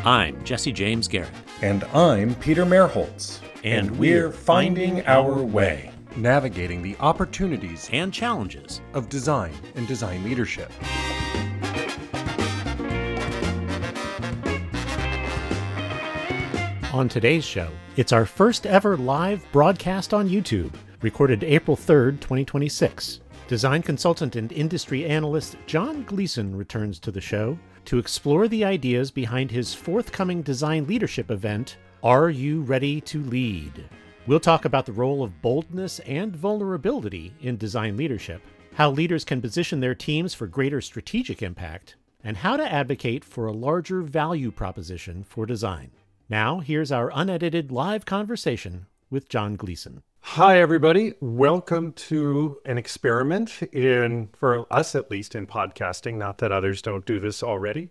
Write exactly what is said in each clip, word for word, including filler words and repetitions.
I'm Jesse James Garrett. And I'm Peter Merholtz. And, and we're we're finding our way. Navigating the opportunities and challenges of design and design leadership. On today's show, it's our first ever live broadcast on YouTube, recorded April third, twenty twenty-six. Design consultant and industry analyst John Gleason returns to the show to explore the ideas behind his forthcoming design leadership event, Are You Ready to Lead? We'll talk about the role of boldness and vulnerability in design leadership, how leaders can position their teams for greater strategic impact, and how to advocate for a larger value proposition for design. Now, here's our unedited live conversation with John Gleason. Hi, everybody. Welcome to an experiment in, for us at least, in podcasting. Not that others don't do this already.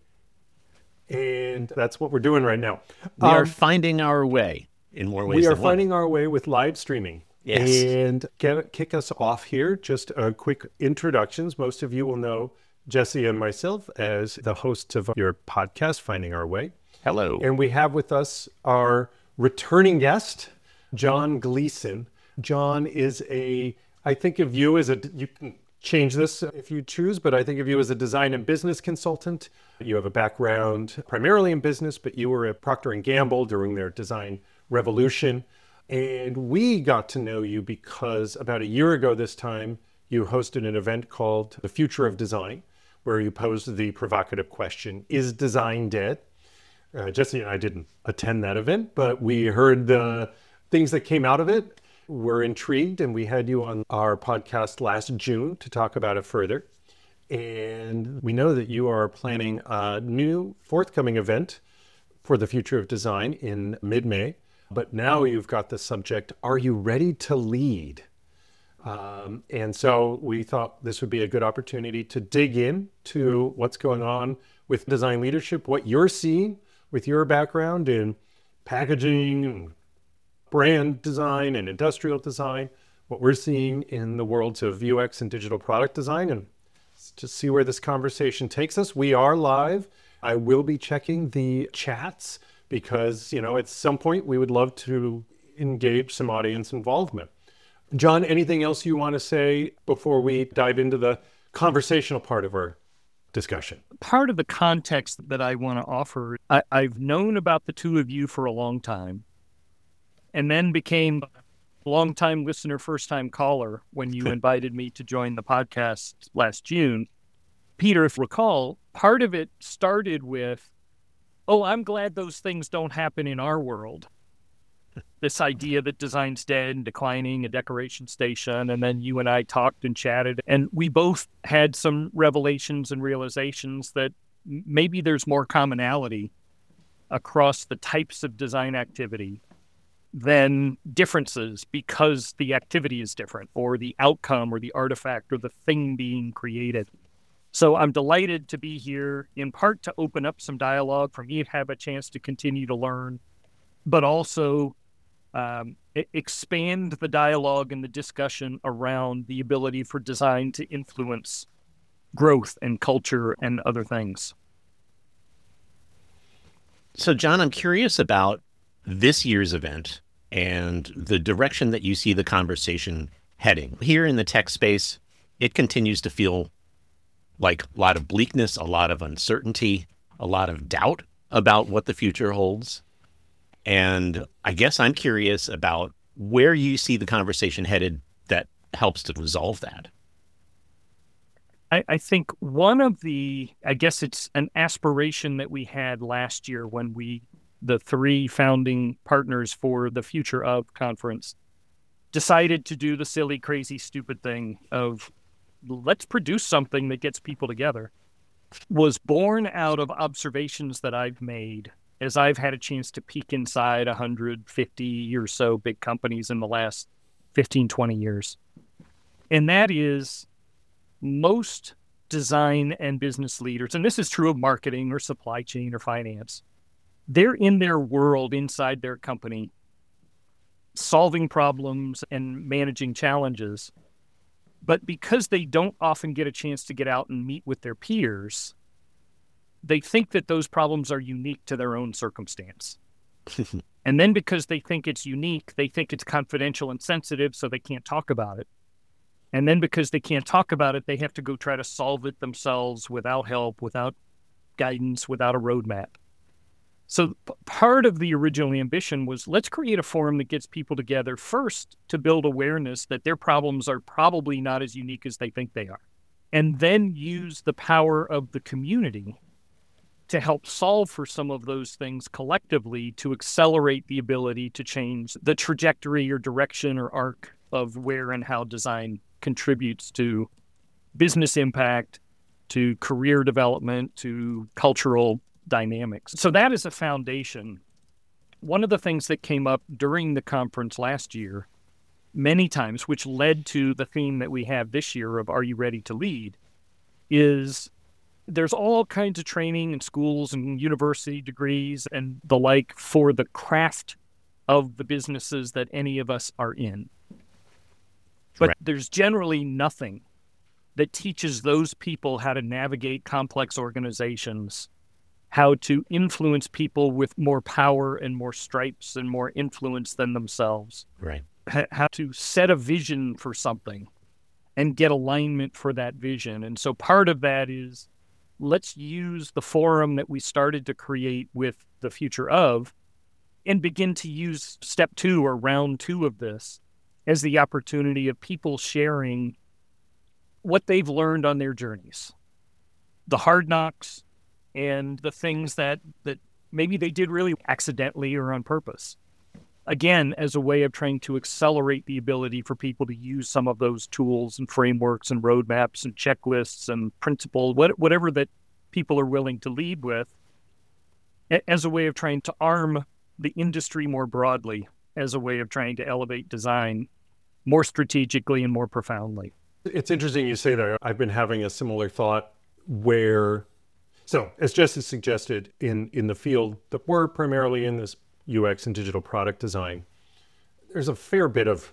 And that's what we're doing right now. We um, are finding our way in more ways We are than one. finding our way with live streaming. Yes. And get, kick us off here, just a quick introductions. Most of you will know Jesse and myself as the hosts of your podcast, Finding Our Way. Hello. And we have with us our returning guest, John Gleason. John is a, I think of you as a, you can change this if you choose, but I think of you as a design and business consultant. You have a background primarily in business, but you were at Procter and Gamble during their design revolution. And we got to know you because about a year ago this time, you hosted an event called The Future of Design, where you posed the provocative question, is design dead? Uh, Jesse and I didn't attend that event, but we heard the things that came out of it. We're intrigued, and we had you on our podcast last June to talk about it further. And we know that you are planning a new forthcoming event for the Future of Design in mid-May. But now you've got the subject, are you ready to lead? Um, and so we thought this would be a good opportunity to dig in to what's going on with design leadership, what you're seeing with your background in packaging and brand design and industrial design, what we're seeing in the worlds of U X and digital product design, and to see where this conversation takes us. We are live. I will be checking the chats because, you know, at some point we would love to engage some audience involvement. John, anything else you want to say before we dive into the conversational part of our discussion? Part of the context that I want to offer, I, I've known about the two of you for a long time, and then became a long-time listener, first-time caller when you invited me to join the podcast last June. Peter, if you recall, part of it started with, oh, I'm glad those things don't happen in our world. This idea that design's dead and declining, a decoration station, and then you and I talked and chatted, and we both had some revelations and realizations that maybe there's more commonality across the types of design activity than differences because the activity is different, or the outcome or the artifact or the thing being created. So I'm delighted to be here, in part to open up some dialogue for me to have a chance to continue to learn, but also um, expand the dialogue and the discussion around the ability for design to influence growth and culture and other things. So, John, I'm curious about this year's event and the direction that you see the conversation heading. Here in the tech space, it continues to feel like a lot of bleakness, a lot of uncertainty, a lot of doubt about what the future holds. And I guess I'm curious about where you see the conversation headed that helps to resolve that. I, I think one of the, I guess it's an aspiration that we had last year when we, the three founding partners for the Future of Conference, decided to do the silly, crazy, stupid thing of let's produce something that gets people together, was born out of observations that I've made as I've had a chance to peek inside one hundred fifty or so big companies in the last fifteen, twenty years. And that is most design and business leaders, and this is true of marketing or supply chain or finance, they're in their world inside their company, solving problems and managing challenges. But because they don't often get a chance to get out and meet with their peers, they think that those problems are unique to their own circumstance. And then because they think it's unique, they think it's confidential and sensitive, so they can't talk about it. And then because they can't talk about it, they have to go try to solve it themselves without help, without guidance, without a roadmap. So p- part of the original ambition was, let's create a forum that gets people together first to build awareness that their problems are probably not as unique as they think they are. And then use the power of the community to help solve for some of those things collectively to accelerate the ability to change the trajectory or direction or arc of where and how design contributes to business impact, to career development, to cultural dynamics. So that is a foundation. One of the things that came up during the conference last year, many times, which led to the theme that we have this year of Are You Ready to Lead, is there's all kinds of training in schools and university degrees and the like for the craft of the businesses that any of us are in. But right. There's generally nothing that teaches those people how to navigate complex organizations, how to influence people with more power and more stripes and more influence than themselves. Right. H- how to set a vision for something and get alignment for that vision. And so part of that is, let's use the forum that we started to create with the Future Of and begin to use step two or round two of this as the opportunity of people sharing what they've learned on their journeys, the hard knocks and the things that, that maybe they did really accidentally or on purpose. Again, as a way of trying to accelerate the ability for people to use some of those tools and frameworks and roadmaps and checklists and principles, what, whatever that people are willing to lead with, as a way of trying to arm the industry more broadly, as a way of trying to elevate design more strategically and more profoundly. It's interesting you say that. I've been having a similar thought where, so as Jesse suggested, in, in the field that we're primarily in, this U X and digital product design, there's a fair bit of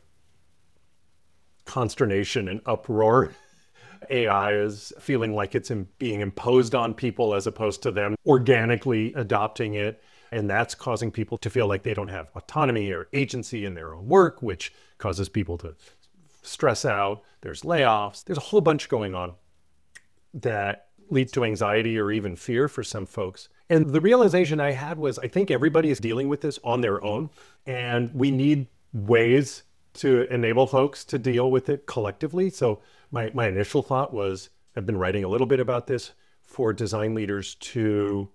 consternation and uproar. A I is feeling like it's in, being imposed on people as opposed to them organically adopting it. And that's causing people to feel like they don't have autonomy or agency in their own work, which causes people to stress out. There's layoffs. There's a whole bunch going on that leads to anxiety or even fear for some folks. And the realization I had was, I think everybody is dealing with this on their own, and we need ways to enable folks to deal with it collectively. So my, my initial thought was, I've been writing a little bit about this for design leaders to,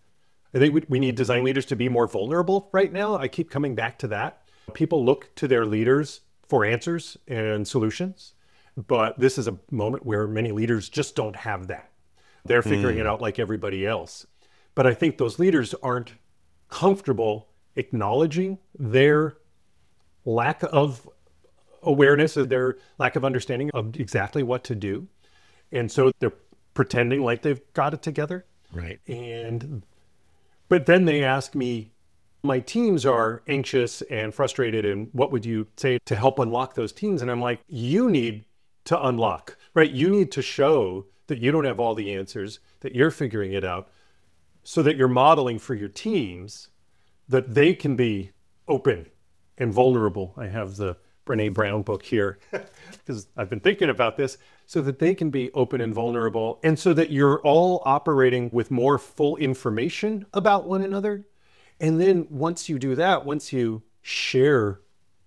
I think we, we need design leaders to be more vulnerable right now. I keep coming back to that. People look to their leaders for answers and solutions, but this is a moment where many leaders just don't have that. They're figuring mm. it out like everybody else. But I think those leaders aren't comfortable acknowledging their lack of awareness, their lack of understanding of exactly what to do. And so they're pretending like they've got it together. Right. And, but then they ask me, my teams are anxious and frustrated, and what would you say to help unlock those teams? And I'm like, you need to unlock, right? You need to show that you don't have all the answers, that you're figuring it out, so that you're modeling for your teams that they can be open and vulnerable. I have the Brené Brown book here because I've been thinking about this, so that they can be open and vulnerable, and so that you're all operating with more full information about one another. And then once you do that, once you share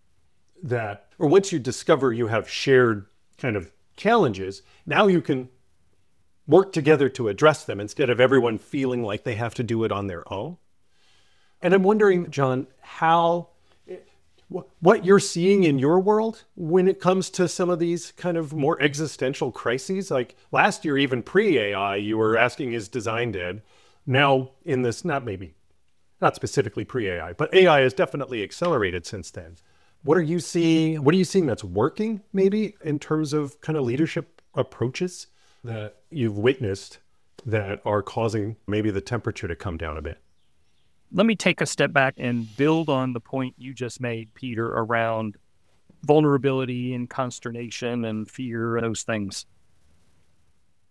that, or once you discover you have shared kind of challenges, now you can work together to address them instead of everyone feeling like they have to do it on their own. And I'm wondering, John, how, what you're seeing in your world when it comes to some of these kind of more existential crises. Like last year, even pre-A I, you were asking, is design dead? Now in this, not maybe, not specifically pre-A I, but A I has definitely accelerated since then. What are you seeing? What are you seeing that's working maybe in terms of kind of leadership approaches that you've witnessed that are causing maybe the temperature to come down a bit? Let me take a step back and build on the point you just made, Peter, around vulnerability and consternation and fear and those things.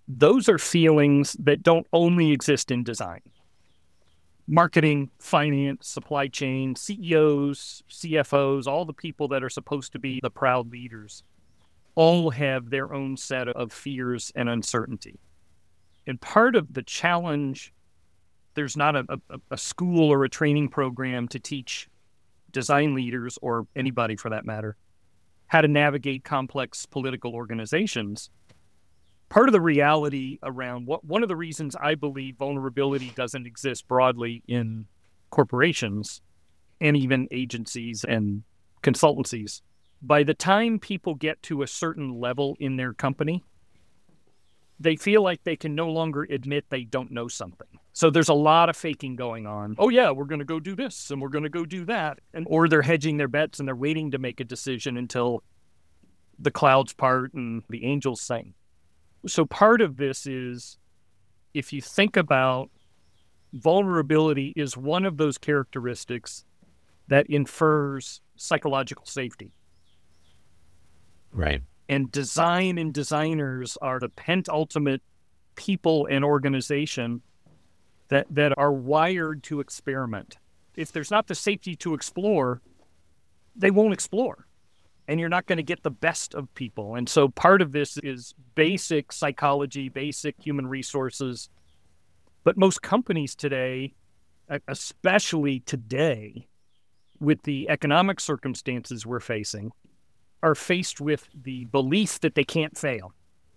those are feelings that don't only exist in design. Marketing, finance, supply chain, C E Os, C F Os, all the people that are supposed to be the proud leaders, all have their own set of fears and uncertainty. And part of the challenge, there's not a, a, a school or a training program to teach design leaders, or anybody for that matter, how to navigate complex political organizations. Part of the reality around what one of the reasons I believe vulnerability doesn't exist broadly in corporations and even agencies and consultancies, by the time people get to a certain level in their company, they feel like they can no longer admit they don't know something. So there's a lot of faking going on. Oh yeah, we're going to go do this and we're going to go do that. And or they're hedging their bets and they're waiting to make a decision until the clouds part and the angels sing. So part of this is, if you think about vulnerability is one of those characteristics that infers psychological safety. Right. And design and designers are the penultimate people and organization that, that are wired to experiment. If there's not the safety to explore, they won't explore. And you're not going to get the best of people. And so part of this is basic psychology, basic human resources. But most companies today, especially today, with the economic circumstances we're facing, are faced with the belief that they can't fail.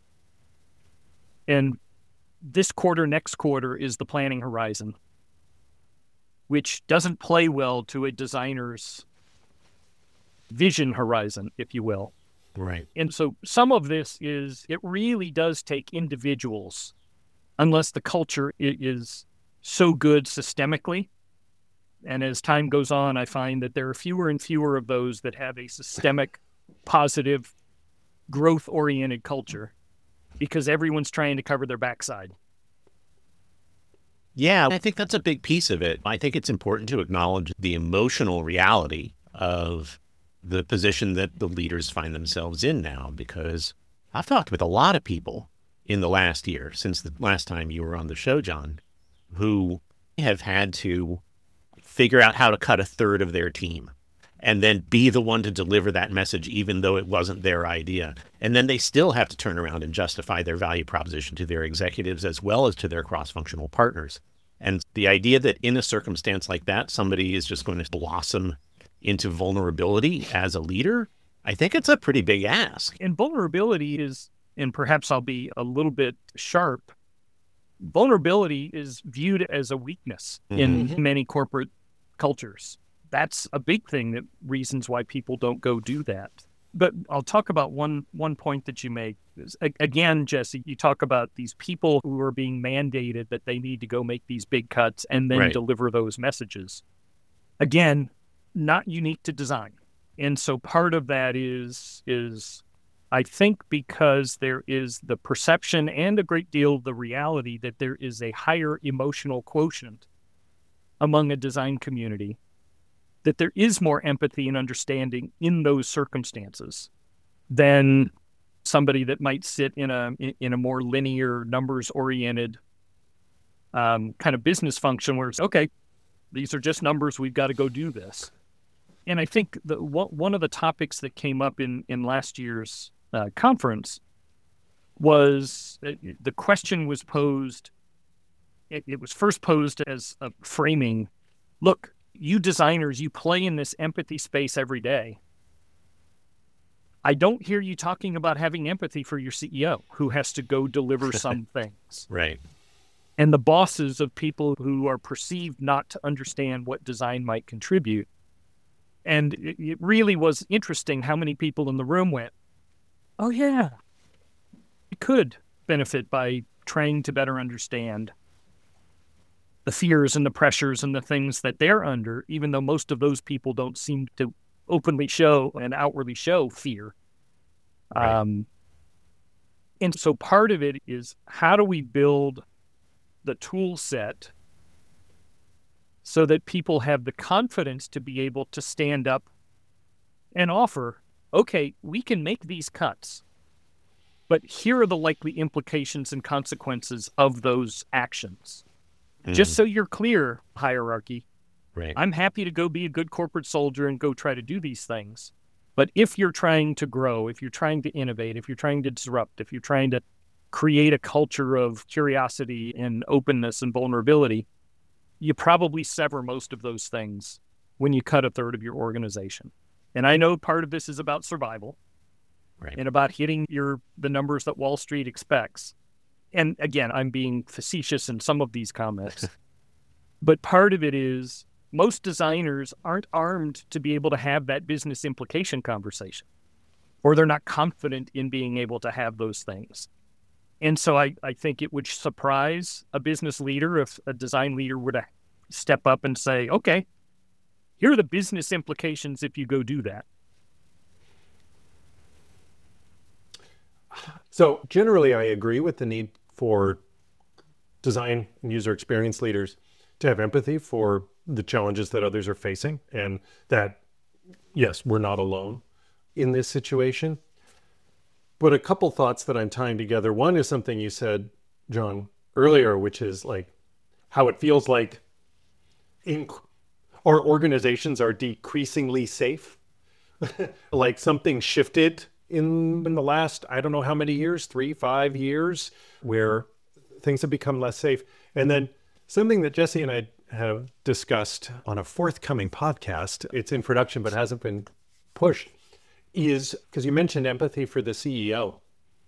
And this quarter, next quarter is the planning horizon, which doesn't play well to a designer's vision horizon, if you will. Right. And so some of this is, it really does take individuals, unless the culture is so good systemically. And as time goes on, I find that there are fewer and fewer of those that have a systemic, positive, growth-oriented culture, because everyone's trying to cover their backside. Yeah, I think that's a big piece of it. I think it's important to acknowledge the emotional reality of the position that the leaders find themselves in now, because I've talked with a lot of people in the last year, since the last time you were on the show, John, who have had to figure out how to cut a third of their team and then be the one to deliver that message, even though it wasn't their idea. And then they still have to turn around and justify their value proposition to their executives as well as to their cross-functional partners. And the idea that in a circumstance like that, somebody is just going to blossom into vulnerability as a leader, I think it's a pretty big ask. And vulnerability is, and perhaps I'll be a little bit sharp, vulnerability is viewed as a weakness mm-hmm. in many corporate cultures. That's a big thing, that reasons why people don't go do that. But I'll talk about one one point that you make. Again, Jesse, you talk about these people who are being mandated that they need to go make these big cuts and then right. deliver those messages. Again, not unique to design. And so part of that is, is I think because there is the perception and a great deal of the reality that there is a higher emotional quotient among a design community, that there is more empathy and understanding in those circumstances than somebody that might sit in a in a more linear, numbers-oriented um, kind of business function where it's, okay, these are just numbers, we've got to go do this. And I think the, one of the topics that came up in, in last year's uh, conference was, uh, the question was posed, it, it was first posed as a framing, look, you designers, you play in this empathy space every day. I don't hear you talking about having empathy for your C E O who has to go deliver some things. Right. And the bosses of people who are perceived not to understand what design might contribute. And it, it really was interesting how many people in the room went, oh yeah, we could benefit by trying to better understand the fears and the pressures and the things that they're under, even though most of those people don't seem to openly show and outwardly show fear. Right. Um, and so part of it is, how do we build the tool set so that people have the confidence to be able to stand up and offer, okay, we can make these cuts, but here are the likely implications and consequences of those actions. Mm. Just so you're clear, hierarchy, right. I'm happy to go be a good corporate soldier and go try to do these things. But if you're trying to grow, if you're trying to innovate, if you're trying to disrupt, if you're trying to create a culture of curiosity and openness and vulnerability, you probably sever most of those things when you cut a third of your organization. And I know part of this is about survival, right, and about hitting your the numbers that Wall Street expects. And again, I'm being facetious in some of these comments. But part of it is most designers aren't armed to be able to have that business implication conversation, or they're not confident in being able to have those things. And so I, I think it would surprise a business leader if a design leader were to step up and say, okay, here are the business implications if you go do that. So generally, I agree with the need for design and user experience leaders to have empathy for the challenges that others are facing, and that, yes, we're not alone in this situation. But a couple thoughts that I'm tying together. One is something you said, John, earlier, which is like how it feels like in, our organizations are decreasingly safe. Like something shifted in, in the last, I don't know how many years, three, five years, where things have become less safe. And then something that Jesse and I have discussed on a forthcoming podcast, it's in production but hasn't been pushed, is because you mentioned empathy for the C E O.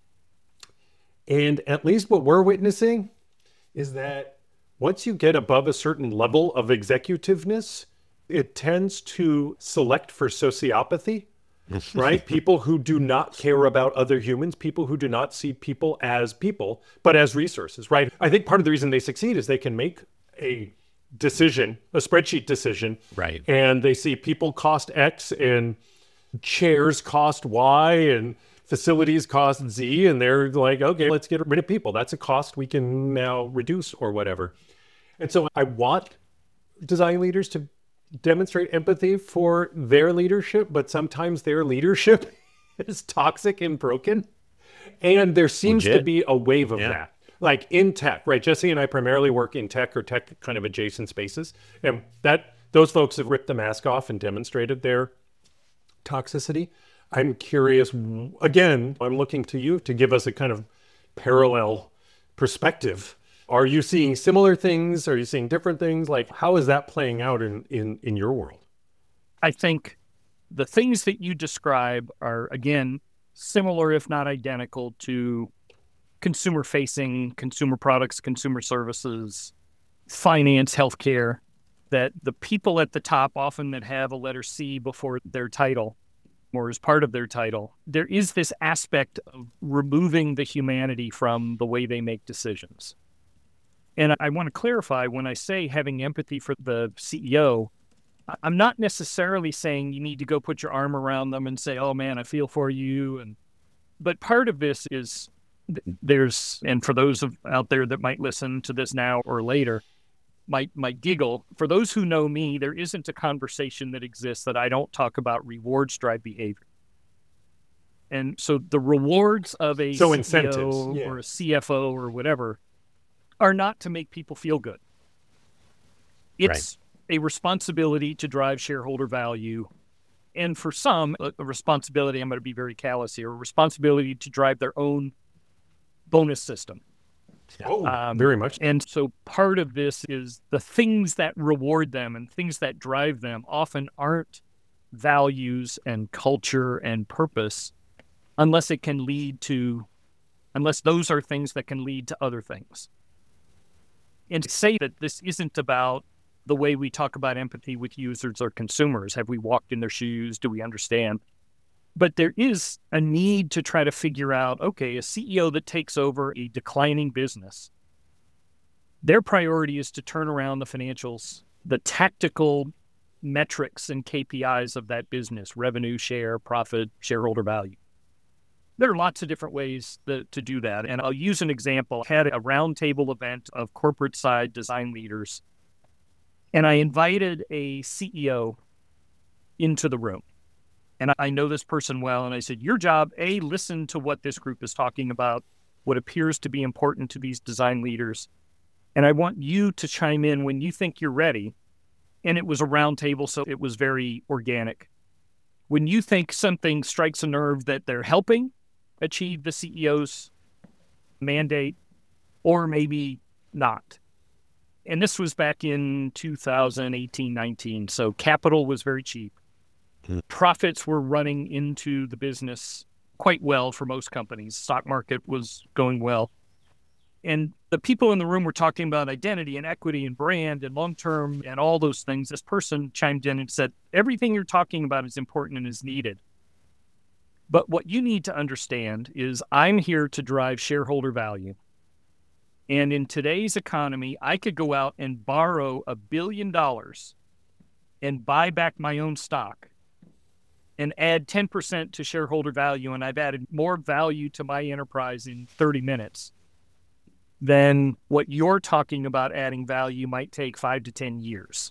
And at least what we're witnessing is that once you get above a certain level of executiveness, it tends to select for sociopathy, right? People who do not care about other humans, people who do not see people as people, but as resources, right? I think part of the reason they succeed is they can make a decision, a spreadsheet decision, right? And they see people cost X and chairs cost Y and facilities cost Z, and they're like, okay, let's get rid of people. That's a cost we can now reduce or whatever. And so I want design leaders to demonstrate empathy for their leadership, but sometimes their leadership is toxic and broken. And there seems Legit. to be a wave of yeah. that. Like in tech, right? Jesse and I primarily work in tech or tech kind of adjacent spaces. And that those folks have ripped the mask off and demonstrated their toxicity. I'm curious, again, I'm looking to you to give us a kind of parallel perspective. Are you seeing similar things? Are you seeing different things? Like, how is that playing out in, in, in your world? I think the things that you describe are, again, similar, if not identical, to consumer-facing consumer products, consumer services, finance, healthcare, that the people at the top, often that have a letter C before their title or as part of their title, there is this aspect of removing the humanity from the way they make decisions. And I want to clarify, when I say having empathy for the C E O, I'm not necessarily saying you need to go put your arm around them and say, oh man, I feel for you. And but part of this is there's, and for those of, out there that might listen to this now or later, might might giggle, for those who know me, there isn't a conversation that exists that I don't talk about rewards drive behavior. And so the rewards of a so C E O incentives, yeah. or a C F O or whatever are not to make people feel good. It's right. a responsibility to drive shareholder value. And for some, a, a responsibility, I'm going to be very callous here, a responsibility to drive their own bonus system. Oh, um, very much. And so part of this is the things that reward them and things that drive them often aren't values and culture and purpose unless it can lead to, unless those are things that can lead to other things. And to say that this isn't about the way we talk about empathy with users or consumers. Have we walked in their shoes? Do we understand? But there is a need to try to figure out, okay, a C E O that takes over a declining business, their priority is to turn around the financials, the tactical metrics and K P Is of that business, revenue, share, profit, shareholder value. There are lots of different ways that, to do that. And I'll use an example. I had a roundtable event of corporate side design leaders, and I invited a C E O into the room. And I know this person well. And I said, your job, A, listen to what this group is talking about, what appears to be important to these design leaders. And I want you to chime in when you think you're ready. And it was a round table, so it was very organic. When you think something strikes a nerve that they're helping achieve the C E O's mandate, or maybe not. And this was back in two thousand eighteen, nineteen. So capital was very cheap. Hmm. Profits were running into the business quite well for most companies. Stock market was going well. And the people in the room were talking about identity and equity and brand and long-term and all those things. This person chimed in and said, everything you're talking about is important and is needed. But what you need to understand is I'm here to drive shareholder value. And in today's economy, I could go out and borrow a billion dollars and buy back my own stock and add ten percent to shareholder value. And I've added more value to my enterprise in thirty minutes than what you're talking about adding value might take five to ten years.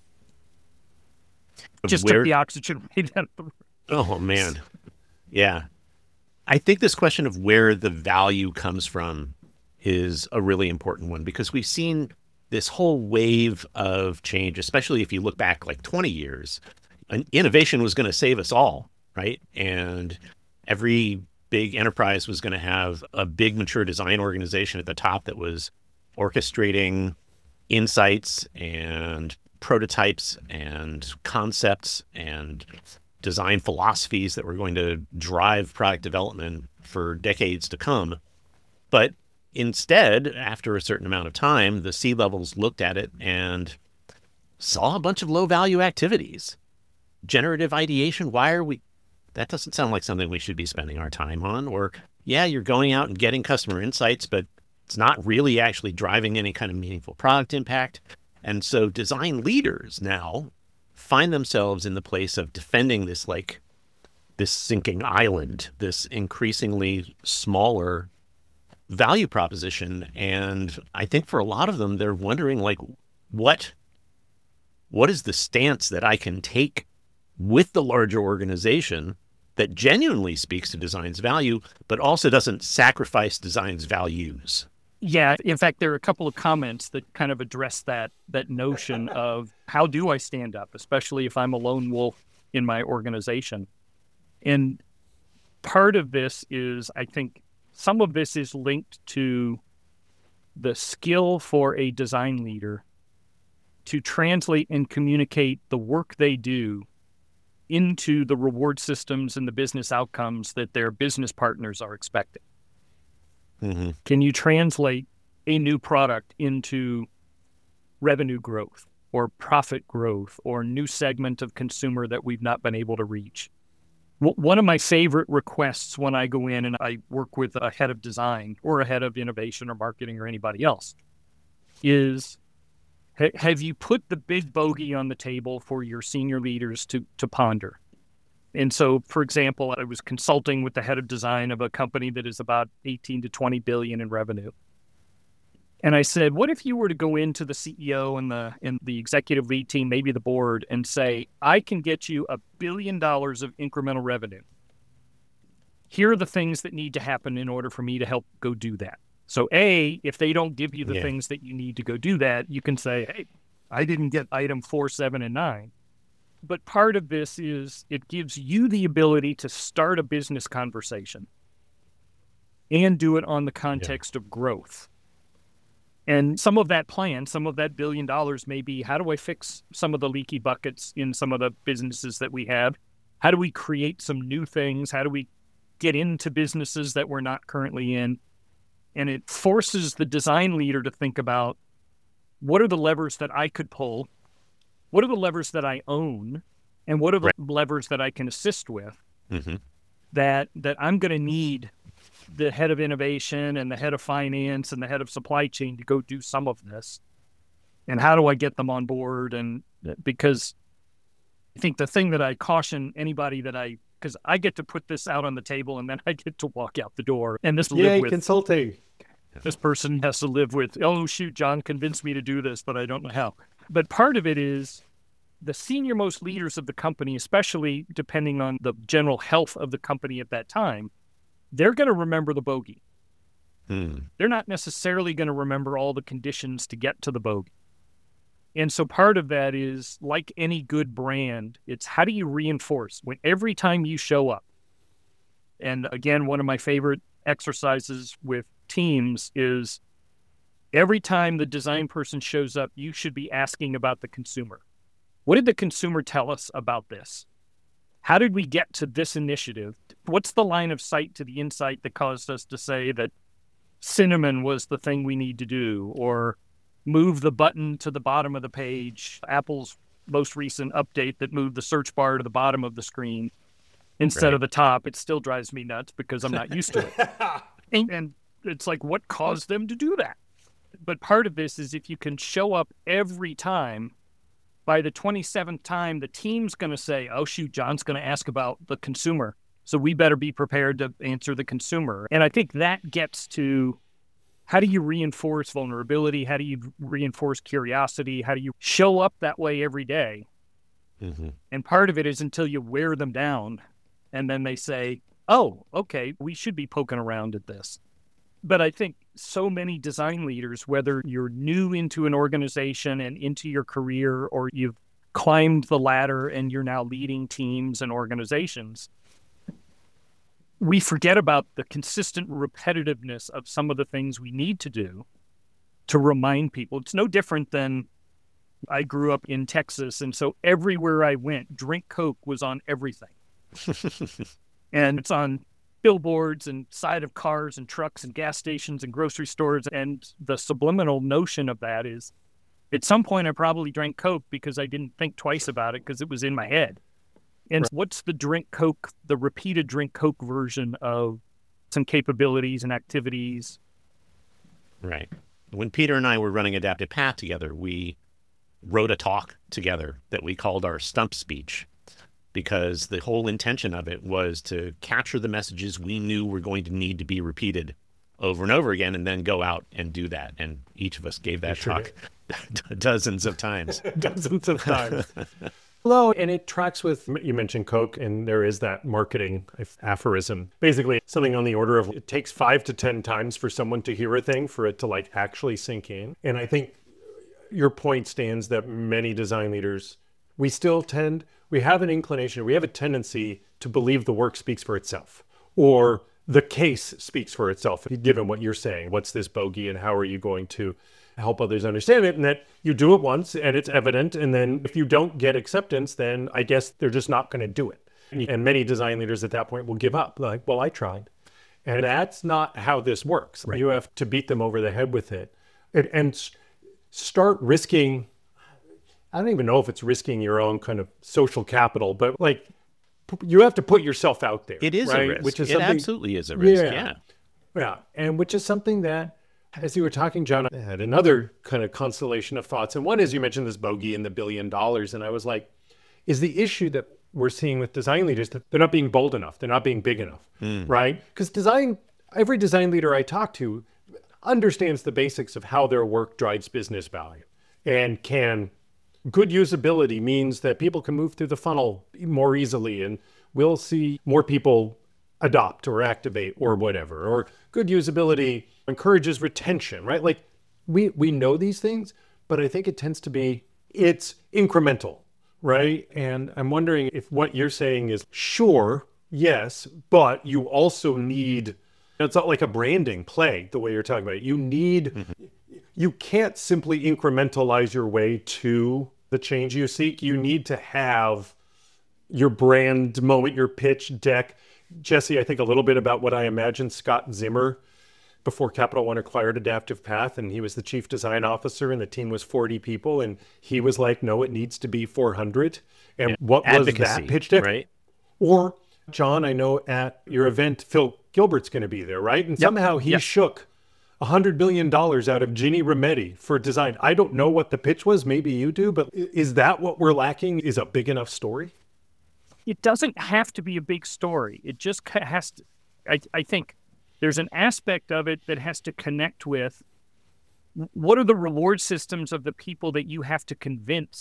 Just Where... took the oxygen right out of the room. Oh, man. Yeah. I think this question of where the value comes from is a really important one, because we've seen this whole wave of change, especially if you look back like twenty years. An innovation was going to save us all, right? And every big enterprise was going to have a big mature design organization at the top that was orchestrating insights and prototypes and concepts and design philosophies that were going to drive product development for decades to come. But instead, after a certain amount of time, the C-levels looked at it and saw a bunch of low-value activities. Generative ideation, why are we... That doesn't sound like something we should be spending our time on. Or, yeah, you're going out and getting customer insights, but it's not really actually driving any kind of meaningful product impact. And so design leaders now find themselves in the place of defending this, like, this sinking island, this increasingly smaller value proposition. And I think for a lot of them, they're wondering, like, what, what is the stance that I can take with the larger organization that genuinely speaks to design's value, but also doesn't sacrifice design's values? Yeah, in fact, there are a couple of comments that kind of address that that notion of how do I stand up, especially if I'm a lone wolf in my organization. And part of this is, I think, some of this is linked to the skill for a design leader to translate and communicate the work they do into the reward systems and the business outcomes that their business partners are expecting. Mm-hmm. Can you translate a new product into revenue growth or profit growth or new segment of consumer that we've not been able to reach? W- one of my favorite requests when I go in and I work with a head of design or a head of innovation or marketing or anybody else is, ha- have you put the big bogey on the table for your senior leaders to, to ponder? And so, for example, I was consulting with the head of design of a company that is about eighteen to twenty billion in revenue. And I said, what if you were to go into the C E O and the and the executive lead team, maybe the board, and say, I can get you a billion dollars of incremental revenue. Here are the things that need to happen in order for me to help go do that. So A, if they don't give you the yeah. things that you need to go do that, you can say, hey, I didn't get item four, seven, and nine. But part of this is it gives you the ability to start a business conversation and do it on the context yeah. of growth. And some of that plan, some of that billion dollars may be, how do I fix some of the leaky buckets in some of the businesses that we have? How do we create some new things? How do we get into businesses that we're not currently in? And it forces the design leader to think about, what are the levers that I could pull? What are the levers that I own? And what are the right. levers that I can assist with mm-hmm. that that I'm going to need the head of innovation and the head of finance and the head of supply chain to go do some of this? And how do I get them on board? And because I think the thing that I caution anybody that I, because I get to put this out on the table and then I get to walk out the door. And this Yay, live with consulting. This person has to live with, oh, shoot, John convinced me to do this, but I don't know how. But part of it is the senior most leaders of the company, especially depending on the general health of the company at that time, they're going to remember the bogey. Hmm. They're not necessarily going to remember all the conditions to get to the bogey. And so part of that is, like any good brand, it's how do you reinforce when every time you show up? And again, one of my favorite exercises with teams is every time the design person shows up, you should be asking about the consumer. What did the consumer tell us about this? How did we get to this initiative? What's the line of sight to the insight that caused us to say that cinnamon was the thing we need to do, or move the button to the bottom of the page, Apple's most recent update that moved the search bar to the bottom of the screen instead Right. of the top? It still drives me nuts because I'm not used to it. and, and it's like, what caused them to do that? But part of this is if you can show up every time, by the twenty-seventh time, the team's going to say, oh, shoot, John's going to ask about the consumer. So we better be prepared to answer the consumer. And I think that gets to how do you reinforce vulnerability? How do you reinforce curiosity? How do you show up that way every day? Mm-hmm. And part of it is until you wear them down and then they say, oh, okay, we should be poking around at this. But I think so many design leaders, whether you're new into an organization and into your career, or you've climbed the ladder and you're now leading teams and organizations, we forget about the consistent repetitiveness of some of the things we need to do to remind people. It's no different than I grew up in Texas, and so everywhere I went, Drink Coke was on everything. And it's on billboards and side of cars and trucks and gas stations and grocery stores. And the subliminal notion of that is, at some point I probably drank Coke because I didn't think twice about it because it was in my head. And right. What's the drink Coke, the repeated drink Coke version of some capabilities and activities? Right. When Peter and I were running Adaptive Path together, we wrote a talk together that we called our stump speech, because the whole intention of it was to capture the messages we knew were going to need to be repeated over and over again, and then go out and do that. And each of us gave that sure talk dozens of times. dozens of times. Hello, and it tracks with, you mentioned Coke, and there is that marketing aphorism. Basically, something on the order of, it takes five to ten times for someone to hear a thing for it to like actually sink in. And I think your point stands that many design leaders, we still tend, we have an inclination, we have a tendency to believe the work speaks for itself, or the case speaks for itself, given what you're saying. What's this bogey and how are you going to help others understand it? And that you do it once and it's evident. And then if you don't get acceptance, then I guess they're just not going to do it. And many design leaders at that point will give up. Like, well, I tried. And that's not how this works. Right. You have to beat them over the head with it and, and start risking. I don't even know if it's risking your own kind of social capital, but like you have to put yourself out there. It is right? a risk. Which is it something, absolutely is a risk. Yeah. yeah. Yeah. And which is something that, as you were talking, John, I had another kind of constellation of thoughts. And one is, you mentioned this bogey and the billion dollars. And I was like, is the issue that we're seeing with design leaders that they're not being bold enough. They're not being big enough, mm. right? Because design, every design leader I talk to understands the basics of how their work drives business value, and can good usability means that people can move through the funnel more easily, and we'll see more people adopt or activate or whatever. Or good usability encourages retention, right? Like we we know these things, but I think it tends to be, it's incremental, right? And I'm wondering if what you're saying is, sure, yes, but you also need, it's not like a branding play the way you're talking about it. You need, mm-hmm. you can't simply incrementalize your way to the change you seek. You need to have your brand moment, your pitch deck. Jesse, I think a little bit about what I imagine Scott Zimmer, before Capital One acquired Adaptive Path, and he was the chief design officer, and the team was forty people, and he was like, no, it needs to be four hundred. And yeah. what Advocacy, was that pitch deck? Right? Or, John, I know at your event, Phil Gilbert's going to be there, right? And yep. somehow he yep. shook one hundred billion dollars out of Ginny Rometty for design. I don't know what the pitch was. Maybe you do, but is that what we're lacking? Is a big enough story? It doesn't have to be a big story. It just has to, I, I think there's an aspect of it that has to connect with what are the reward systems of the people that you have to convince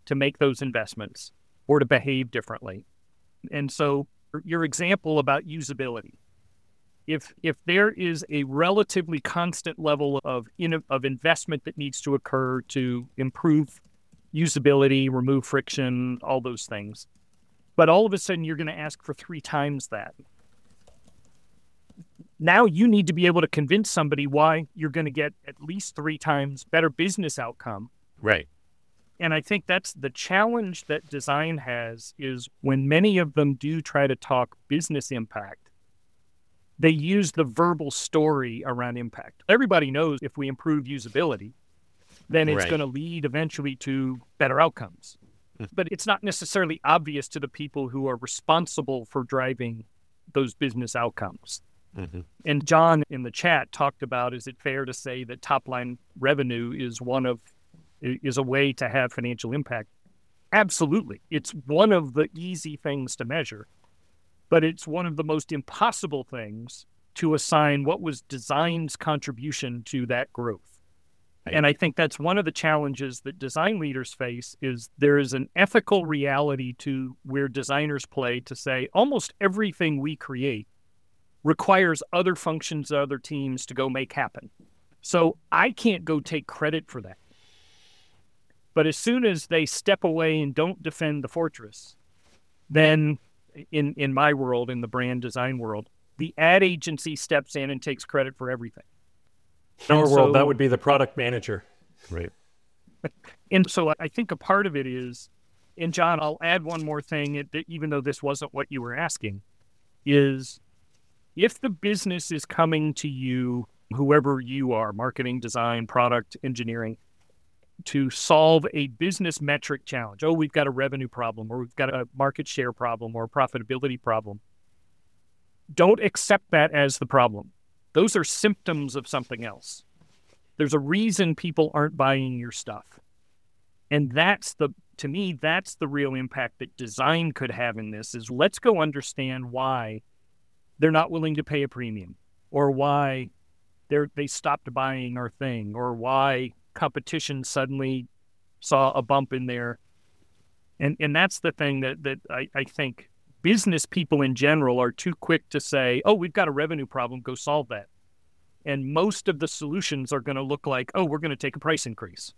to make those investments or to behave differently. And so your example about usability, if if there is a relatively constant level of in, of investment that needs to occur to improve usability, remove friction, all those things, but all of a sudden you're going to ask for three times that. Now you need to be able to convince somebody why you're going to get at least three times better business outcome. Right. And I think that's the challenge that design has, is when many of them do try to talk business impact, they use the verbal story around impact. Everybody knows if we improve usability, then it's Right. going to lead eventually to better outcomes. Mm. But it's not necessarily obvious to the people who are responsible for driving those business outcomes. Mm-hmm. And John in the chat talked about, is it fair to say that top line revenue is one of is a way to have financial impact? Absolutely. It's one of the easy things to measure, but it's one of the most impossible things to assign what was design's contribution to that growth. Right. And I think that's one of the challenges that design leaders face, is there is an ethical reality to where designers play to say almost everything we create requires other functions, other teams to go make happen. So I can't go take credit for that. But as soon as they step away and don't defend the fortress, then in, in my world, in the brand design world, the ad agency steps in and takes credit for everything. In our And world, so- that would be the product manager. Right. And so I think a part of it is, and John, I'll add one more thing, it- that even though this wasn't what you were asking, is if the business is coming to you, whoever you are, marketing, design, product, engineering, to solve a business metric challenge. Oh, we've got a revenue problem, or we've got a market share problem, or a profitability problem. Don't accept that as the problem. Those are symptoms of something else. There's a reason people aren't buying your stuff. And that's the, to me, that's the real impact that design could have in this, is let's go understand why they're not willing to pay a premium, or why they're, they stopped buying our thing, or why competition suddenly saw a bump in there. And and that's the thing that, that I, I think business people in general are too quick to say, oh, we've got a revenue problem, go solve that. And most of the solutions are going to look like, oh, we're going to take a price increase.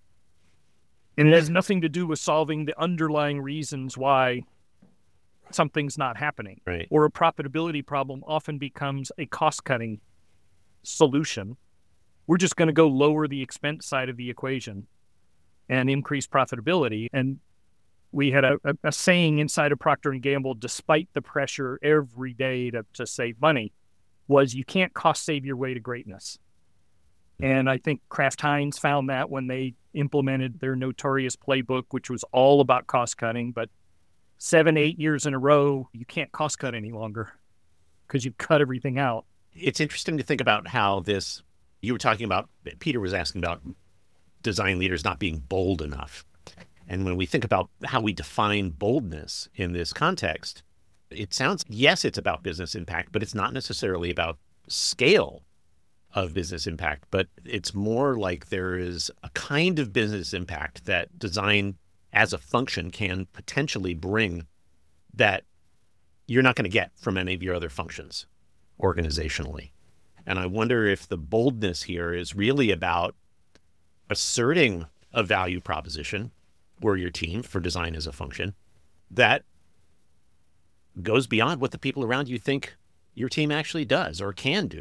And it has nothing to do with solving the underlying reasons why something's not happening. Right. Or a profitability problem often becomes a cost-cutting solution. We're just going to go lower the expense side of the equation and increase profitability. And we had a, a, a saying inside of Procter and Gamble, despite the pressure every day to, to save money, was you can't cost save your way to greatness. And I think Kraft Heinz found that when they implemented their notorious playbook, which was all about cost cutting. But seven, eight years in a row, you can't cost cut any longer because you've cut everything out. It's interesting to think about how this, you were talking about, Peter was asking about design leaders not being bold enough. And when we think about how we define boldness in this context, it sounds, yes, it's about business impact, but it's not necessarily about scale of business impact, but it's more like there is a kind of business impact that design as a function can potentially bring that you're not going to get from any of your other functions organizationally. And I wonder if the boldness here is really about asserting a value proposition for your team, for design as a function, that goes beyond what the people around you think your team actually does or can do.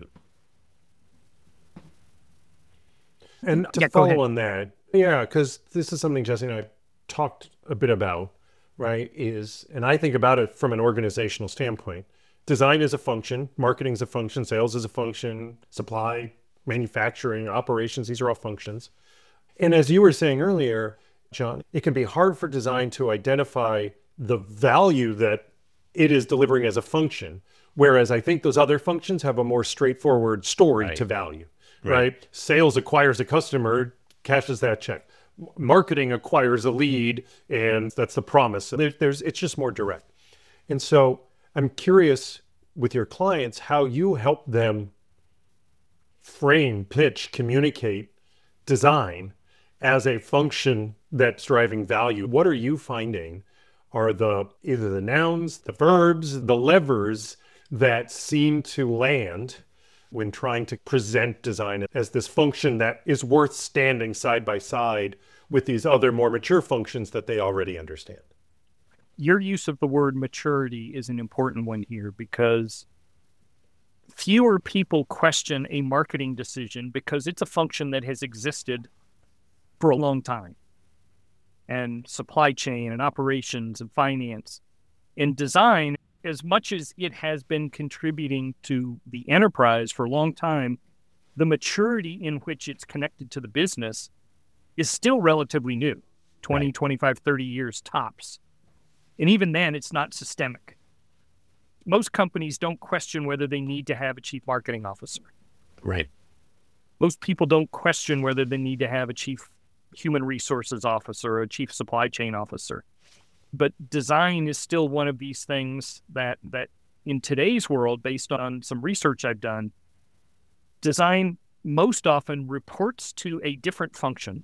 And to Yeah, go follow ahead. on that, yeah, because this is something Jesse and I talked a bit about, right? Is, and I think about it from an organizational standpoint. Design is a function, marketing is a function, sales is a function, supply, manufacturing, operations, these are all functions. And as you were saying earlier, John, it can be hard for design to identify the value that it is delivering as a function, whereas I think those other functions have a more straightforward story Right. to value, Right. right? Sales acquires a customer, cashes that check. Marketing acquires a lead, and that's the promise. There, there's, it's just more direct. And so I'm curious with your clients how you help them frame, pitch, communicate design as a function that's driving value. What are you finding are the either the nouns, the verbs, the levers that seem to land when trying to present design as this function that is worth standing side by side with these other more mature functions that they already understand? Your use of the word maturity is an important one here, because fewer people question a marketing decision because it's a function that has existed for a long time. And supply chain and operations and finance and design, as much as it has been contributing to the enterprise for a long time, the maturity in which it's connected to the business is still relatively new, twenty, right. twenty-five, thirty years tops. And even then, it's not systemic. Most companies don't question whether they need to have a chief marketing officer. Right. Most people don't question whether they need to have a chief human resources officer or a chief supply chain officer. But design is still one of these things that, that in today's world, based on some research I've done, design most often reports to a different function.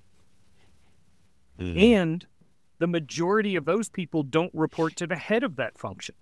Mm. And the majority of those people don't report to the head of that function.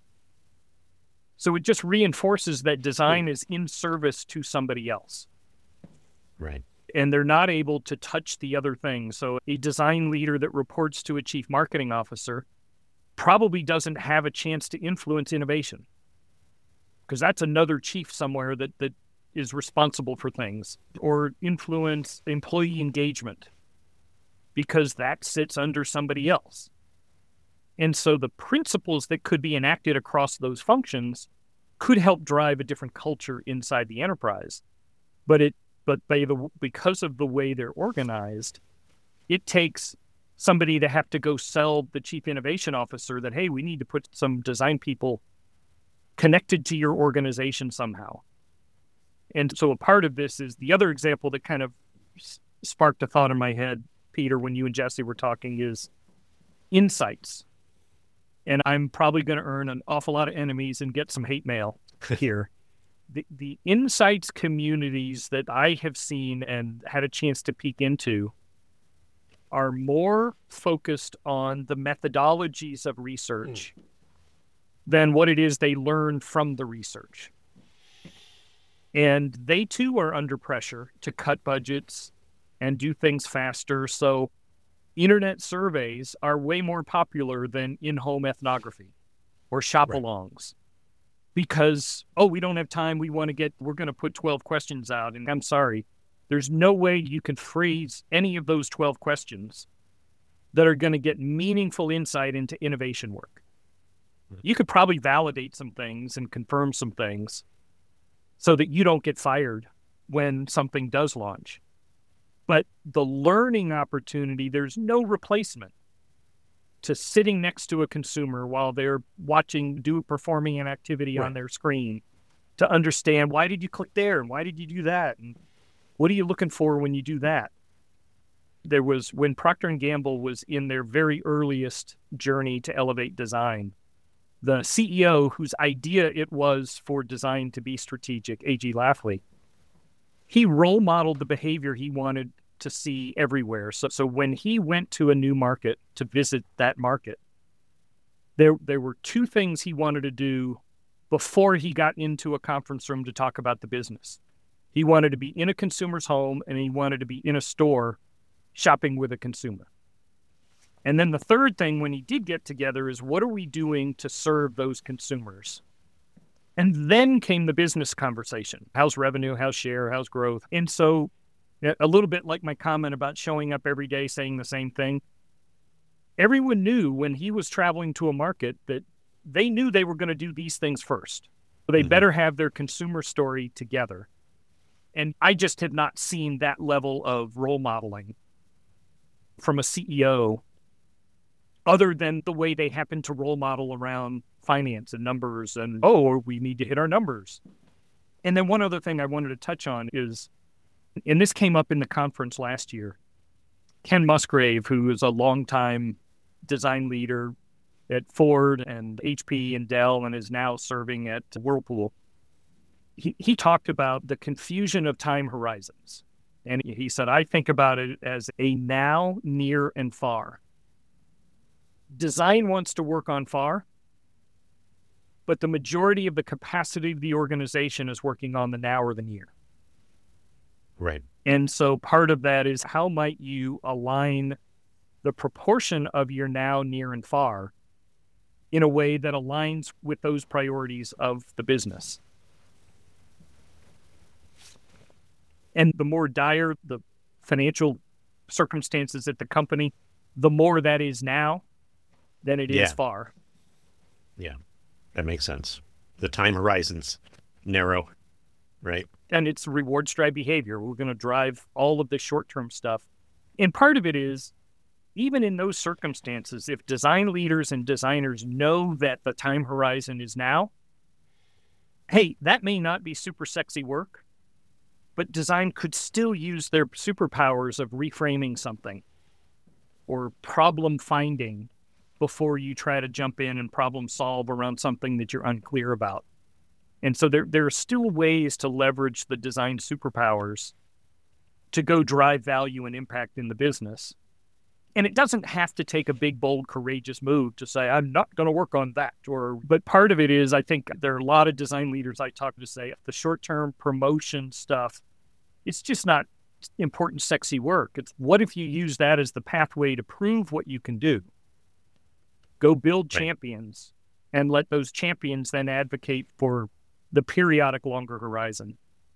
So it just reinforces that design is in service to somebody else. Right. And they're not able to touch the other things. So a design leader that reports to a chief marketing officer probably doesn't have a chance to influence innovation, because that's another chief somewhere that, that is responsible for things, or influence employee engagement, because that sits under somebody else. And so the principles that could be enacted across those functions could help drive a different culture inside the enterprise. But it, but by the, because of the way they're organized, it takes somebody to have to go sell the chief innovation officer that, hey, we need to put some design people connected to your organization somehow. And so a part of this is the other example that kind of sparked a thought in my head, Peter, when you and Jesse were talking, is insights. And I'm probably going to earn an awful lot of enemies and get some hate mail here. The, the insights communities that I have seen and had a chance to peek into are more focused on the methodologies of research mm. than what it is they learn from the research. And they too are under pressure to cut budgets and do things faster. So internet surveys are way more popular than in-home ethnography or shop-alongs. Right. Because, oh, we don't have time, we want to get, we're going to put twelve questions out. And I'm sorry, there's no way you can phrase any of those twelve questions that are going to get meaningful insight into innovation work. You could probably validate some things and confirm some things so that you don't get fired when something does launch. But the learning opportunity, there's no replacement to sitting next to a consumer while they're watching, do performing an activity right. on their screen, to understand, why did you click there and why did you do that? And what are you looking for when you do that? There was, when Procter and Gamble was in their very earliest journey to elevate design, the C E O whose idea it was for design to be strategic, A G Lafley, he role modeled the behavior he wanted to see everywhere. So, so when he went to a new market to visit that market, there there were two things he wanted to do before he got into a conference room to talk about the business. He wanted to be in a consumer's home, and he wanted to be in a store shopping with a consumer. And then the third thing when he did get together is, what are we doing to serve those consumers? And then came the business conversation. How's revenue? How's share? How's growth? And so a little bit like my comment about showing up every day saying the same thing. Everyone knew when he was traveling to a market that they knew they were going to do these things first. So they mm-hmm. better have their consumer story together. And I just had not seen that level of role modeling from a C E O other than the way they happen to role model around finance and numbers and, oh, we need to hit our numbers. And then one other thing I wanted to touch on is, and this came up in the conference last year, Ken Musgrave, who is a longtime design leader at Ford and H P and Dell and is now serving at Whirlpool. He, he talked about the confusion of time horizons. And he said, I think about it as a now, near, and far. Design wants to work on far, but the majority of the capacity of the organization is working on the now or the near. Right. And so part of that is how might you align the proportion of your now, near, and far in a way that aligns with those priorities of the business. And the more dire the financial circumstances at the company, the more that is now than it Yeah. is far. Yeah, that makes sense. The time horizon's narrow, right? And it's reward-drive behavior. We're going to drive all of the short-term stuff. And part of it is, even in those circumstances, if design leaders and designers know that the time horizon is now, hey, that may not be super sexy work, but design could still use their superpowers of reframing something or problem finding before you try to jump in and problem solve around something that you're unclear about. And so there, there are still ways to leverage the design superpowers to go drive value and impact in the business. And it doesn't have to take a big, bold, courageous move to say, I'm not going to work on that. Or, but part of it is, I think there are a lot of design leaders I talk to say the short-term promotion stuff, it's just not important, sexy work. It's what if you use that as the pathway to prove what you can do? Go build Right. champions and let those champions then advocate for the periodic longer horizon.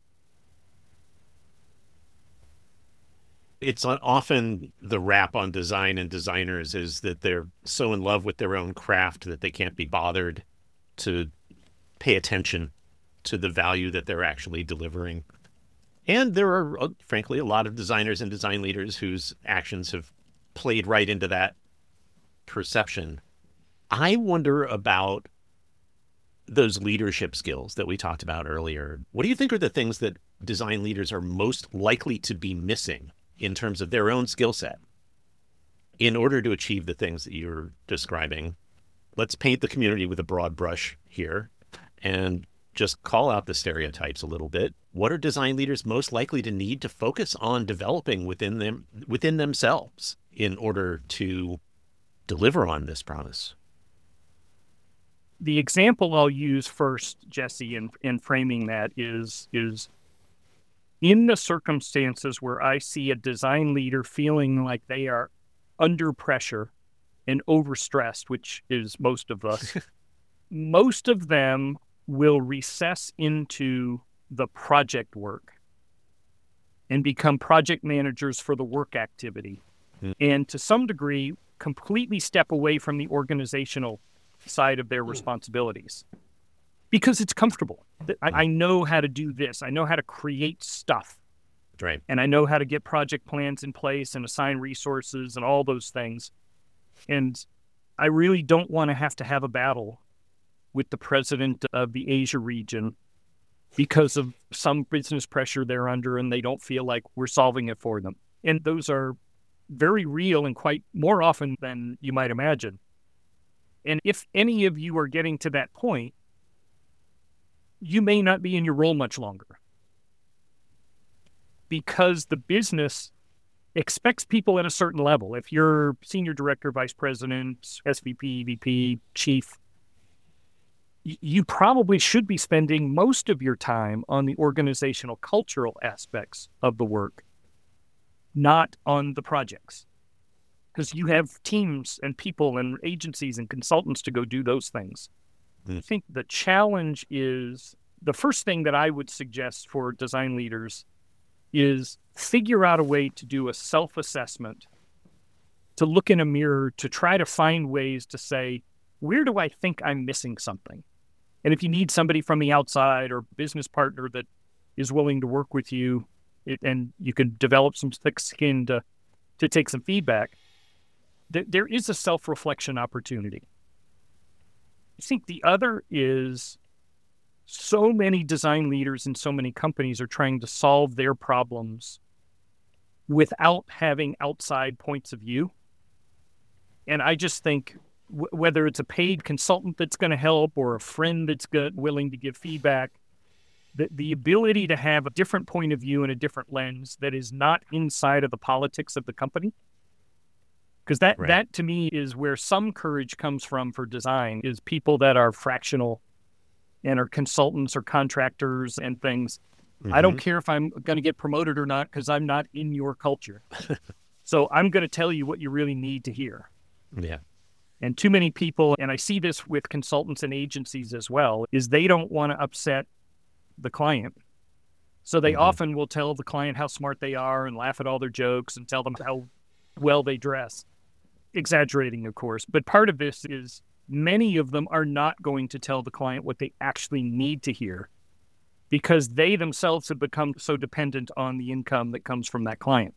It's on- often the rap on design and designers is that they're so in love with their own craft that they can't be bothered to pay attention to the value that they're actually delivering. And there are, uh, frankly, a lot of designers and design leaders whose actions have played right into that perception. I wonder about those leadership skills that we talked about earlier. What do you think are the things that design leaders are most likely to be missing in terms of their own skill set in order to achieve the things that you're describing? Let's paint the community with a broad brush here and just call out the stereotypes a little bit. What are design leaders most likely to need to focus on developing within them, within themselves in order to deliver on this promise? The example I'll use first, Jesse, in, in framing that is, is in the circumstances where I see a design leader feeling like they are under pressure and overstressed, which is most of us, most of them will recess into the project work and become project managers for the work activity. Mm. And to some degree, completely step away from the organizational side of their responsibilities because it's comfortable. I, I know how to do this. I know how to create stuff. Right. And I know how to get project plans in place and assign resources and all those things. And I really don't want to have to have a battle with the president of the Asia region because of some business pressure they're under and they don't feel like we're solving it for them. And those are very real and quite more often than you might imagine. And if any of you are getting to that point, you may not be in your role much longer because the business expects people at a certain level. If you're senior director, vice president, S V P, V P, chief, you probably should be spending most of your time on the organizational cultural aspects of the work, not on the projects. Because you have teams and people and agencies and consultants to go do those things. Mm. I think the challenge is, the first thing that I would suggest for design leaders is figure out a way to do a self-assessment, to look in a mirror, to try to find ways to say, where do I think I'm missing something? And if you need somebody from the outside or business partner that is willing to work with you, it, and you can develop some thick skin to, to take some feedback, there is a self-reflection opportunity. I think the other is so many design leaders and so many companies are trying to solve their problems without having outside points of view. And I just think w- whether it's a paid consultant that's going to help or a friend that's good, willing to give feedback, The, the ability to have a different point of view and a different lens that is not inside of the politics of the company. Because that, Right. that to me is where some courage comes from for design, is people that are fractional and are consultants or contractors and things. I don't care if I'm going to get promoted or not because I'm not in your culture. So I'm going to tell you what you really need to hear. Yeah. And too many people, and I see this with consultants and agencies as well, is they don't want to upset the client. So they Mhm. often will tell the client how smart they are and laugh at all their jokes and tell them how well they dress. Exaggerating, of course. But part of this is many of them are not going to tell the client what they actually need to hear because they themselves have become so dependent on the income that comes from that client.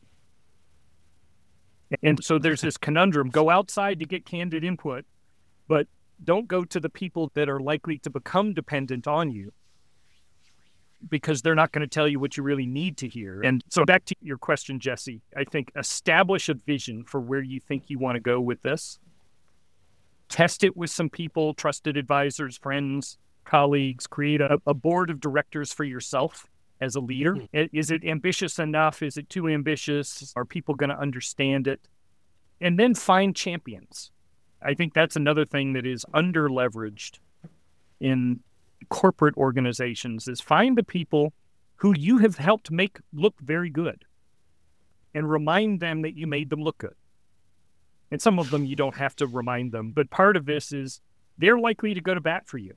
And so there's this conundrum. Go outside to get candid input, but don't go to the people that are likely to become dependent on you because they're not going to tell you what you really need to hear. And so back to your question, Jesse, I think establish a vision for where you think you want to go with this. Test it with some people, trusted advisors, friends, colleagues, create a, a board of directors for yourself as a leader. Is it ambitious enough? Is it too ambitious? Are people going to understand it? And then find champions. I think that's another thing that is under leveraged in corporate organizations is find the people who you have helped make look very good and remind them that you made them look good. And some of them you don't have to remind them, but part of this is they're likely to go to bat for you.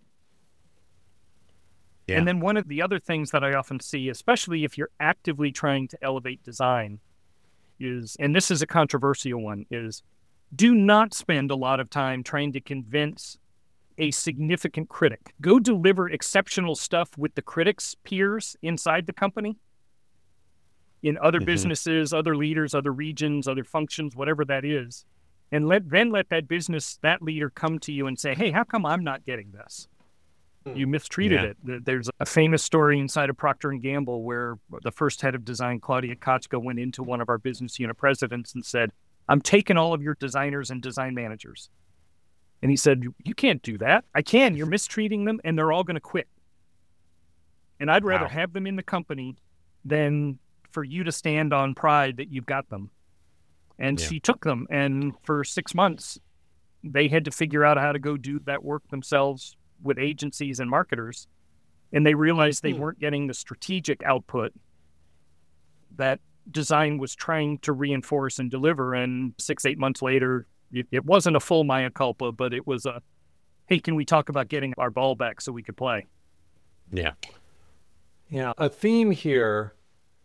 Yeah. And then one of the other things that I often see, especially if you're actively trying to elevate design, is, and this is a controversial one, is do not spend a lot of time trying to convince a significant critic. Go deliver exceptional stuff with the critics' peers inside the company, in other Mhm. businesses, other leaders, other regions, other functions, whatever that is. And let then let that business, that leader come to you and say, hey, how come I'm not getting this? You mistreated Yeah. it. Th- There's a famous story inside of Procter and Gamble where the first head of design, Claudia Kotchka, went into one of our business unit presidents and said, I'm taking all of your designers and design managers. And he said, you can't do that. I can. You're mistreating them, and they're all going to quit. And I'd rather Wow. have them in the company than for you to stand on pride that you've got them. And Yeah. she took them, and for six months, they had to figure out how to go do that work themselves with agencies and marketers. And they realized they weren't getting the strategic output that design was trying to reinforce and deliver. And six, eight months later, it, it wasn't a full mea culpa, but it was a, hey, can we talk about getting our ball back so we could play? Yeah. Yeah, a theme here,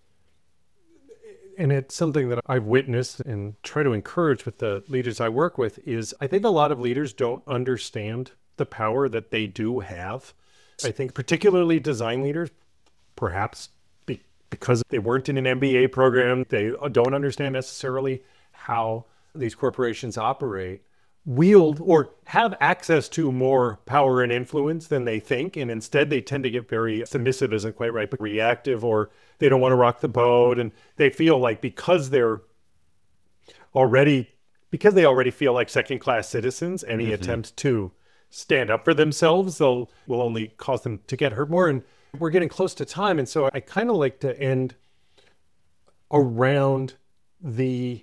and it's something that I've witnessed and try to encourage with the leaders I work with, is I think a lot of leaders don't understand the power that they do have. I think particularly design leaders, perhaps be, because they weren't in an M B A program, they don't understand necessarily how these corporations operate, wield or have access to more power and influence than they think. And instead they tend to get very submissive, isn't quite right, but reactive, or they don't want to rock the boat. And they feel like because they're already, because they already feel like second class citizens, any Mm-hmm. attempt to stand up for themselves, they'll will only cause them to get hurt more. And we're getting close to time. And so I kind of like to end around the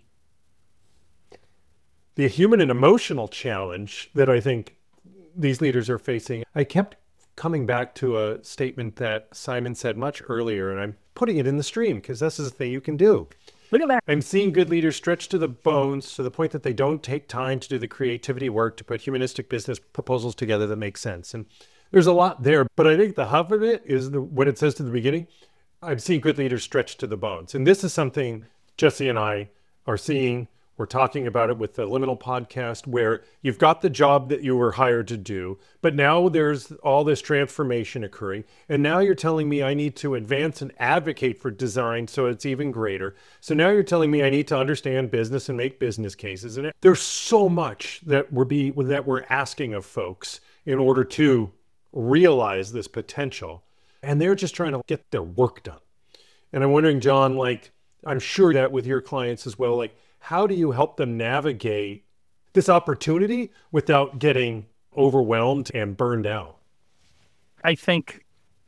the human and emotional challenge that I think these leaders are facing. I kept coming back to a statement that Simon said much earlier, and I'm putting it in the stream because this is the thing you can do. Look at that. I'm seeing good leaders stretched to the bones to the point that they don't take time to do the creativity work to put humanistic business proposals together that make sense. And there's a lot there, but I think the hub of it is the, what it says to the beginning. I'm seeing good leaders stretched to the bones. And this is something Jesse and I are seeing. We're talking about it with the Liminal podcast, where you've got the job that you were hired to do, but now there's all this transformation occurring. And now you're telling me I need to advance and advocate for design so it's even greater. So now you're telling me I need to understand business and make business cases. And there's so much that we're be that we're asking of folks in order to realize this potential. And they're just trying to get their work done. And I'm wondering, John, like, I'm sure that with your clients as well, like, how do you help them navigate this opportunity without getting overwhelmed and burned out? I think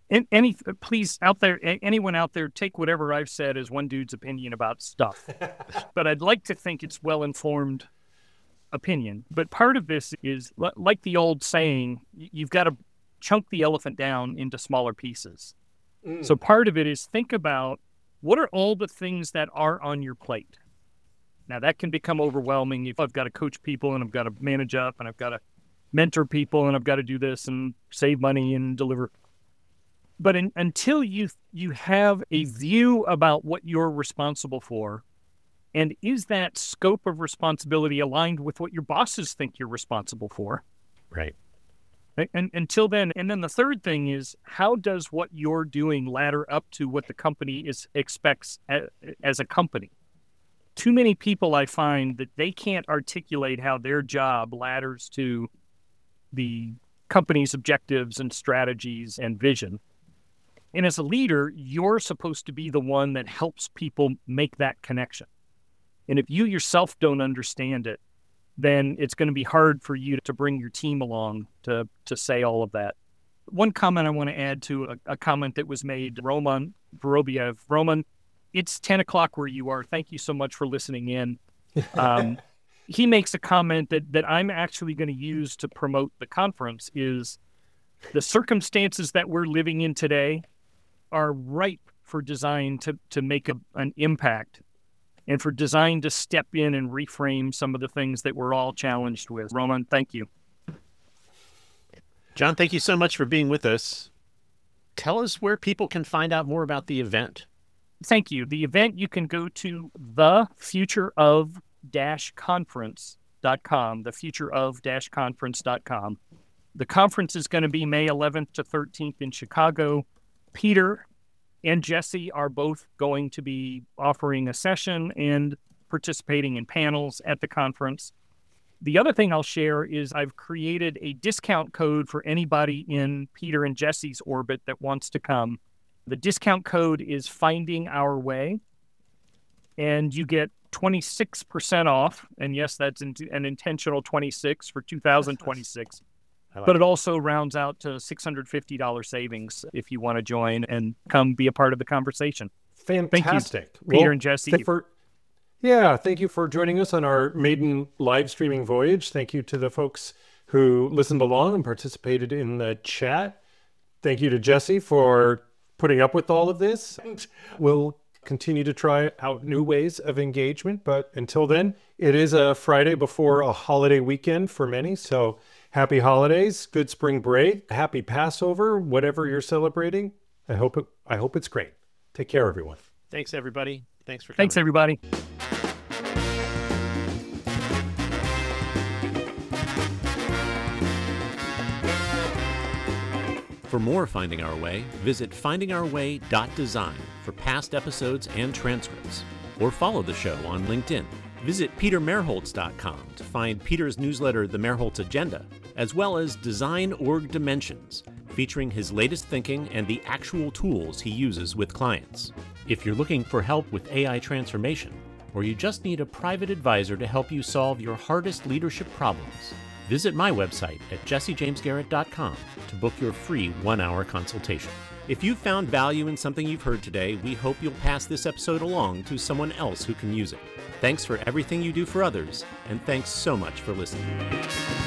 And any, please, out there, anyone out there, take whatever I've said as one dude's opinion about stuff. But I'd like to think it's well-informed opinion. But part of this is, like the old saying, you've got to chunk the elephant down into smaller pieces. Mm. So part of it is think about what are all the things that are on your plate. Now, that can become overwhelming if I've got to coach people and I've got to manage up and I've got to mentor people and I've got to do this and save money and deliver. But in, until you you have a view about what you're responsible for, and is that scope of responsibility aligned with what your bosses think you're responsible for? Right. And until then, and then the third thing is, how does what you're doing ladder up to what the company is expects as, as a company? Too many people I find that they can't articulate how their job ladders to the company's objectives and strategies and vision. And as a leader, you're supposed to be the one that helps people make that connection. And if you yourself don't understand it, then it's going to be hard for you to bring your team along to, to say all of that. One comment I want to add to a, a comment that was made, Roman Vorobiev. Roman, it's ten o'clock where you are. Thank you so much for listening in. Um, he makes a comment that, that I'm actually going to use to promote the conference is the circumstances that we're living in today are ripe for design to, to make a, an impact and for design to step in and reframe some of the things that we're all challenged with. Roman, thank you. John, thank you so much for being with us. Tell us where people can find out more about the event. Thank you. The event, you can go to the future of conference dot com, the future of conference dot com. The conference is going to be May eleventh to thirteenth in Chicago. Peter and Jesse are both going to be offering a session and participating in panels at the conference. The other thing I'll share is I've created a discount code for anybody in Peter and Jesse's orbit that wants to come. The discount code is Finding Our Way, and you get twenty-six percent off. And yes, that's an intentional twenty-six for two thousand twenty-six. Like but it also rounds out to six hundred fifty dollars savings if you want to join and come be a part of the conversation. Fantastic. Thank you, Peter well, and Jesse. Th- for, yeah, thank you for joining us on our maiden live streaming voyage. Thank you to the folks who listened along and participated in the chat. Thank you to Jesse for putting up with all of this. And we'll continue to try out new ways of engagement. But until then, it is a Friday before a holiday weekend for many. So happy holidays, good spring break, happy Passover, whatever you're celebrating. I hope it, I hope it's great. Take care, everyone. Thanks, everybody. Thanks for coming. Thanks, everybody. For more Finding Our Way, visit finding our way dot design for past episodes and transcripts, or follow the show on LinkedIn. Visit peter merholtz dot com to find Peter's newsletter, The Merholtz Agenda, as well as Design Org Dimensions, featuring his latest thinking and the actual tools he uses with clients. If you're looking for help with A I transformation, or you just need a private advisor to help you solve your hardest leadership problems, visit my website at jesse james garrett dot com to book your free one-hour consultation. If you've found value in something you've heard today, we hope you'll pass this episode along to someone else who can use it. Thanks for everything you do for others, and thanks so much for listening.